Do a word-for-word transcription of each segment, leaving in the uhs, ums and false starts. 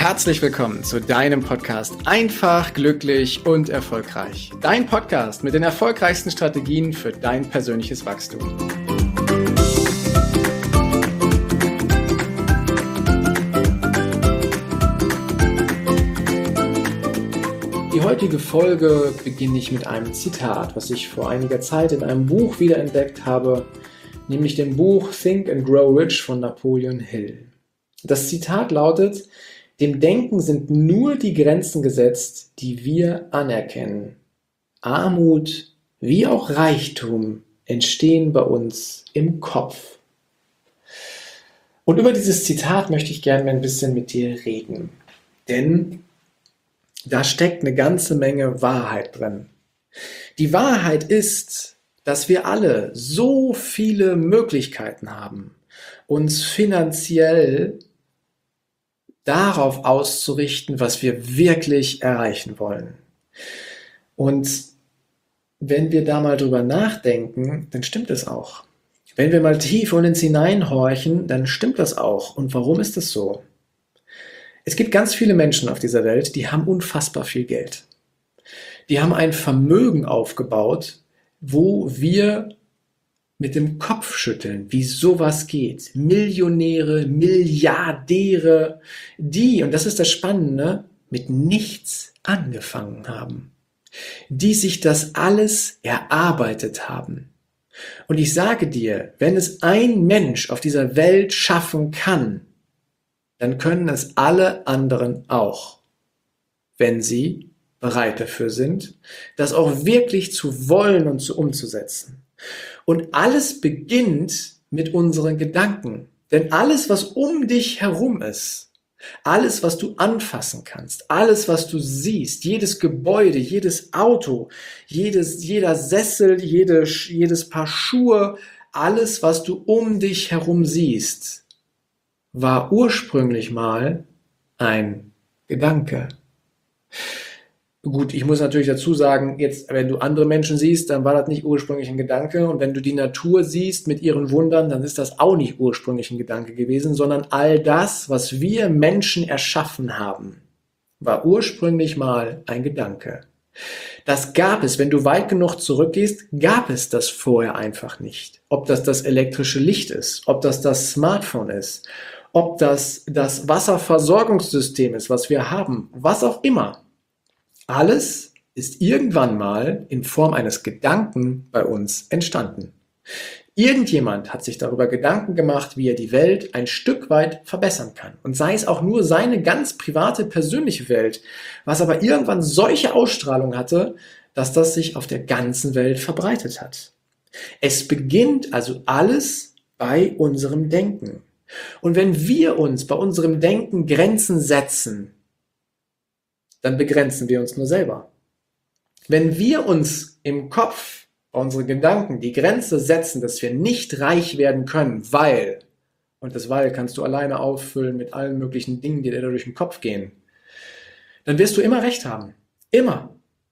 Herzlich willkommen zu deinem Podcast Einfach, glücklich und erfolgreich. Dein Podcast mit den erfolgreichsten Strategien für dein persönliches Wachstum. Die heutige Folge beginne ich mit einem Zitat, was ich vor einiger Zeit in einem Buch wiederentdeckt habe, nämlich dem Buch Think and Grow Rich von Napoleon Hill. Das Zitat lautet: Dem Denken sind nur die Grenzen gesetzt, die wir anerkennen. Armut wie auch Reichtum entstehen bei uns im Kopf. Und über dieses Zitat möchte ich gerne ein bisschen mit dir reden, denn da steckt eine ganze Menge Wahrheit drin. Die Wahrheit ist, dass wir alle so viele Möglichkeiten haben, uns finanziell darauf auszurichten, was wir wirklich erreichen wollen. Und wenn wir da mal drüber nachdenken, dann stimmt es auch. Wenn wir mal tief in uns hineinhorchen, dann stimmt das auch. Und warum ist das so? Es gibt ganz viele Menschen auf dieser Welt, die haben unfassbar viel Geld. Die haben ein Vermögen aufgebaut, wo wir mit dem Kopf schütteln, wie sowas geht. Millionäre, Milliardäre, die, und das ist das Spannende, mit nichts angefangen haben. Die sich das alles erarbeitet haben. Und ich sage dir, wenn es ein Mensch auf dieser Welt schaffen kann, dann können es alle anderen auch, wenn sie bereit dafür sind, das auch wirklich zu wollen und zu umzusetzen. Und alles beginnt mit unseren Gedanken. Denn alles, was um dich herum ist, alles, was du anfassen kannst, alles, was du siehst, jedes Gebäude, jedes Auto, jedes, jeder Sessel, jede, jedes Paar Schuhe, alles, was du um dich herum siehst, war ursprünglich mal ein Gedanke. Gut, ich muss natürlich dazu sagen, jetzt, wenn du andere Menschen siehst, dann war das nicht ursprünglich ein Gedanke. Und wenn du die Natur siehst mit ihren Wundern, dann ist das auch nicht ursprünglich ein Gedanke gewesen, sondern all das, was wir Menschen erschaffen haben, war ursprünglich mal ein Gedanke. Das gab es, wenn du weit genug zurückgehst, gab es das vorher einfach nicht. Ob das das elektrische Licht ist, ob das das Smartphone ist, ob das das Wasserversorgungssystem ist, was wir haben, was auch immer. Alles ist irgendwann mal in Form eines Gedanken bei uns entstanden. Irgendjemand hat sich darüber Gedanken gemacht, wie er die Welt ein Stück weit verbessern kann. Und sei es auch nur seine ganz private, persönliche Welt, was aber irgendwann solche Ausstrahlung hatte, dass das sich auf der ganzen Welt verbreitet hat. Es beginnt also alles bei unserem Denken. Und wenn wir uns bei unserem Denken Grenzen setzen, dann begrenzen wir uns nur selber. Wenn wir uns im Kopf, bei unseren Gedanken, die Grenze setzen, dass wir nicht reich werden können, weil, und das weil kannst du alleine auffüllen mit allen möglichen Dingen, die dir durch den Kopf gehen, dann wirst du immer recht haben. Immer.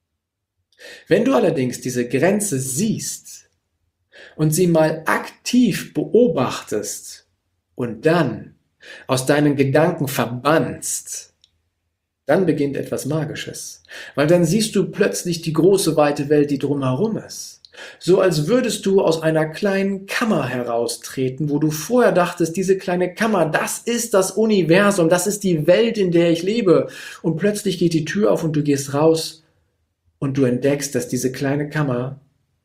Wenn du allerdings diese Grenze siehst und sie mal aktiv beobachtest, und dann aus deinen Gedanken verbannst, dann beginnt etwas Magisches. Weil dann siehst du plötzlich die große, weite Welt, die drumherum ist. So als würdest du aus einer kleinen Kammer heraustreten, wo du vorher dachtest, diese kleine Kammer, das ist das Universum, das ist die Welt, in der ich lebe. Und plötzlich geht die Tür auf und du gehst raus und du entdeckst, dass diese kleine Kammer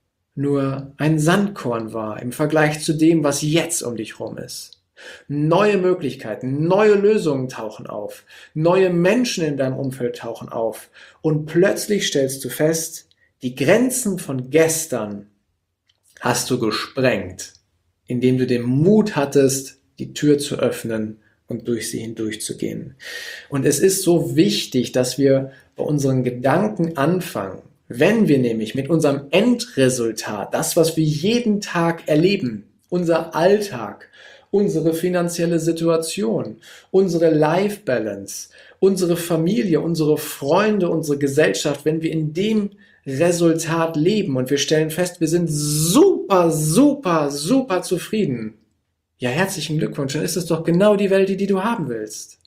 nur ein Sandkorn war im Vergleich zu dem, was jetzt um dich rum ist. Neue Möglichkeiten, neue Lösungen tauchen auf, neue Menschen in deinem Umfeld tauchen auf und plötzlich stellst du fest, die Grenzen von gestern hast du gesprengt, indem du den Mut hattest, die Tür zu öffnen und durch sie hindurchzugehen. Und es ist so wichtig, dass wir bei unseren Gedanken anfangen, wenn wir nämlich mit unserem Endresultat, das, was wir jeden Tag erleben, unser Alltag, unsere finanzielle Situation, unsere Life Balance, unsere Familie, unsere Freunde, unsere Gesellschaft, wenn wir in dem Resultat leben und wir stellen fest, wir sind super, super, super zufrieden. Ja, herzlichen Glückwunsch, dann ist es doch genau die Welt, die, die du haben willst.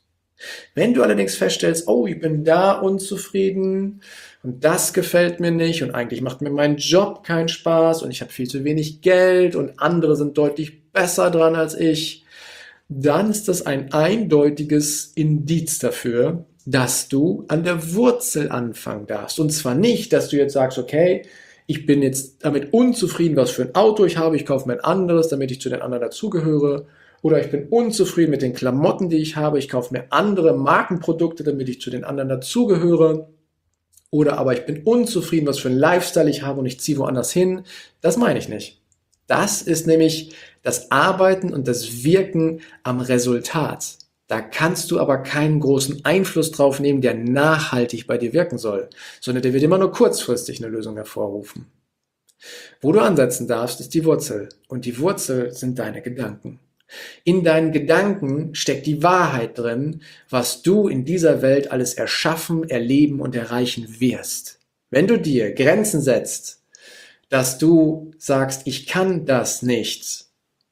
Wenn du allerdings feststellst, oh, ich bin da unzufrieden und das gefällt mir nicht und eigentlich macht mir mein Job keinen Spaß und ich habe viel zu wenig Geld und andere sind deutlich besser dran als ich, dann ist das ein eindeutiges Indiz dafür, dass du an der Wurzel anfangen darfst. Und zwar nicht, dass du jetzt sagst, okay, ich bin jetzt damit unzufrieden, was für ein Auto ich habe, ich kaufe mir ein anderes, damit ich zu den anderen dazugehöre. Oder ich bin unzufrieden mit den Klamotten, die ich habe, ich kaufe mir andere Markenprodukte, damit ich zu den anderen dazugehöre. Oder aber ich bin unzufrieden, was für ein Lifestyle ich habe und ich ziehe woanders hin. Das meine ich nicht. Das ist nämlich das Arbeiten und das Wirken am Resultat. Da kannst du aber keinen großen Einfluss drauf nehmen, der nachhaltig bei dir wirken soll, sondern der wird immer nur kurzfristig eine Lösung hervorrufen. Wo du ansetzen darfst, ist die Wurzel. Und die Wurzel sind deine Gedanken. In deinen Gedanken steckt die Wahrheit drin, was du in dieser Welt alles erschaffen, erleben und erreichen wirst. Wenn du dir Grenzen setzt, dass du sagst, ich kann das nicht,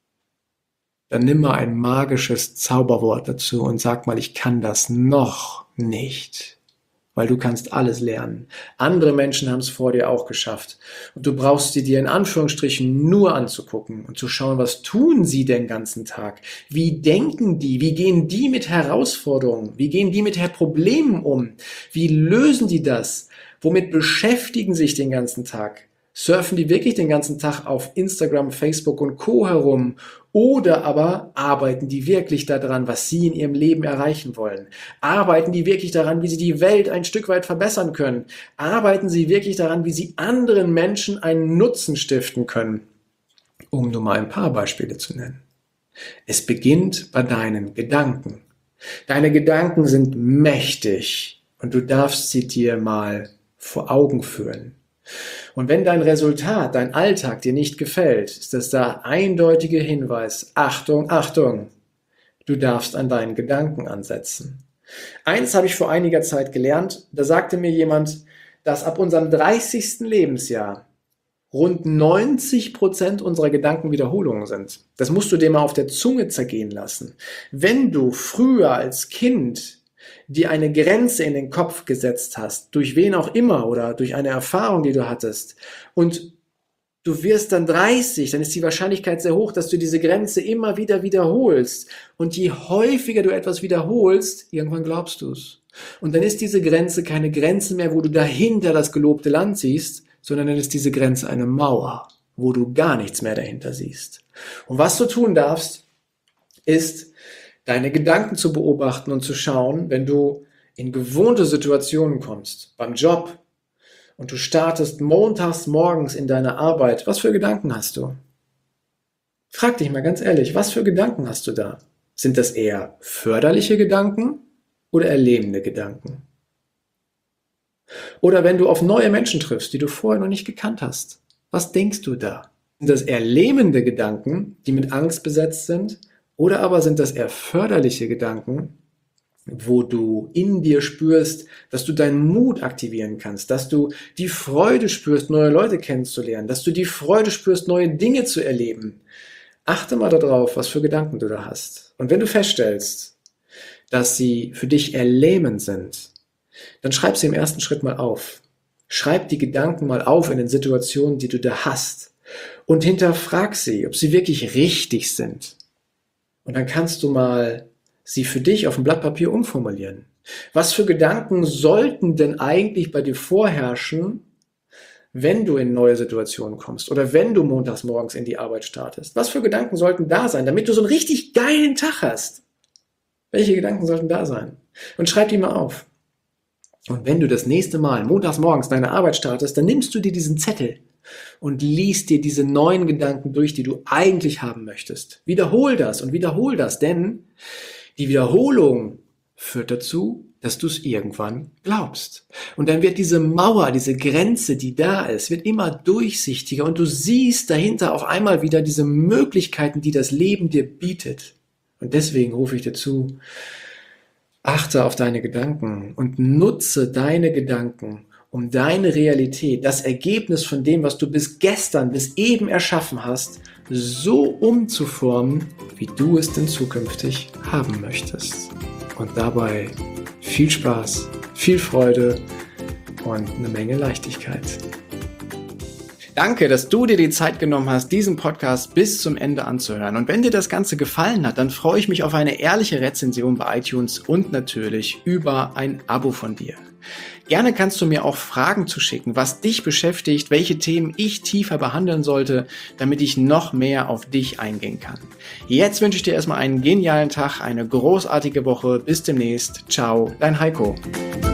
dann nimm mal ein magisches Zauberwort dazu und sag mal, ich kann das noch nicht. Weil du kannst alles lernen. Andere Menschen haben es vor dir auch geschafft. Und du brauchst sie dir in Anführungsstrichen nur anzugucken und zu schauen, was tun sie den ganzen Tag? Wie denken die? Wie gehen die mit Herausforderungen? Wie gehen die mit Problemen um? Wie lösen die das? Womit beschäftigen sie sich den ganzen Tag? Surfen die wirklich den ganzen Tag auf Instagram, Facebook und Co. herum? Oder aber arbeiten die wirklich daran, was sie in ihrem Leben erreichen wollen? Arbeiten die wirklich daran, wie sie die Welt ein Stück weit verbessern können? Arbeiten sie wirklich daran, wie sie anderen Menschen einen Nutzen stiften können? Um nur mal ein paar Beispiele zu nennen. Es beginnt bei deinen Gedanken. Deine Gedanken sind mächtig und du darfst sie dir mal vor Augen führen. Und wenn dein Resultat, dein Alltag dir nicht gefällt, ist das der eindeutige Hinweis, Achtung, Achtung, du darfst an deinen Gedanken ansetzen. Eins habe ich vor einiger Zeit gelernt, da sagte mir jemand, dass ab unserem dreißigsten Lebensjahr rund neunzig Prozent unserer Gedanken Wiederholungen sind. Das musst du dir mal auf der Zunge zergehen lassen. Wenn du früher als Kind dir eine Grenze in den Kopf gesetzt hast, durch wen auch immer oder durch eine Erfahrung, die du hattest, und du wirst dann dreißig, dann ist die Wahrscheinlichkeit sehr hoch, dass du diese Grenze immer wieder wiederholst. Und je häufiger du etwas wiederholst, irgendwann glaubst du es. Und dann ist diese Grenze keine Grenze mehr, wo du dahinter das gelobte Land siehst, sondern dann ist diese Grenze eine Mauer, wo du gar nichts mehr dahinter siehst. Und was du tun darfst, ist, deine Gedanken zu beobachten und zu schauen, wenn du in gewohnte Situationen kommst, beim Job, und du startest montags morgens in deiner Arbeit, was für Gedanken hast du? Frag dich mal ganz ehrlich, was für Gedanken hast du da? Sind das eher förderliche Gedanken oder erlebende Gedanken? Oder wenn du auf neue Menschen triffst, die du vorher noch nicht gekannt hast, was denkst du da? Sind das eher lähmende Gedanken, die mit Angst besetzt sind? Oder aber sind das eher förderliche Gedanken, wo du in dir spürst, dass du deinen Mut aktivieren kannst, dass du die Freude spürst, neue Leute kennenzulernen, dass du die Freude spürst, neue Dinge zu erleben. Achte mal darauf, was für Gedanken du da hast. Und wenn du feststellst, dass sie für dich eher lähmend sind, dann schreib sie im ersten Schritt mal auf. Schreib die Gedanken mal auf in den Situationen, die du da hast. Und hinterfrag sie, ob sie wirklich richtig sind. Und dann kannst du mal sie für dich auf ein Blatt Papier umformulieren. Was für Gedanken sollten denn eigentlich bei dir vorherrschen, wenn du in neue Situationen kommst oder wenn du montags morgens in die Arbeit startest? Was für Gedanken sollten da sein, damit du so einen richtig geilen Tag hast? Welche Gedanken sollten da sein? Und schreib die mal auf. Und wenn du das nächste Mal montags morgens deine Arbeit startest, dann nimmst du dir diesen Zettel und liest dir diese neuen Gedanken durch, die du eigentlich haben möchtest. Wiederhol das und wiederhol das, denn die Wiederholung führt dazu, dass du es irgendwann glaubst. Und dann wird diese Mauer, diese Grenze, die da ist, wird immer durchsichtiger und du siehst dahinter auf einmal wieder diese Möglichkeiten, die das Leben dir bietet. Und deswegen rufe ich dir zu, achte auf deine Gedanken und nutze deine Gedanken, um deine Realität, das Ergebnis von dem, was du bis gestern, bis eben erschaffen hast, so umzuformen, wie du es denn zukünftig haben möchtest. und dabei viel Spaß, viel Freude und eine Menge Leichtigkeit. Danke, dass du dir die Zeit genommen hast, diesen Podcast bis zum Ende anzuhören. Und wenn dir das Ganze gefallen hat, dann freue ich mich auf eine ehrliche Rezension bei iTunes und natürlich über ein Abo von dir. Gerne kannst du mir auch Fragen zuschicken, was dich beschäftigt, welche Themen ich tiefer behandeln sollte, damit ich noch mehr auf dich eingehen kann. Jetzt wünsche ich dir erstmal einen genialen Tag, eine großartige Woche. Bis demnächst. Ciao, dein Heiko.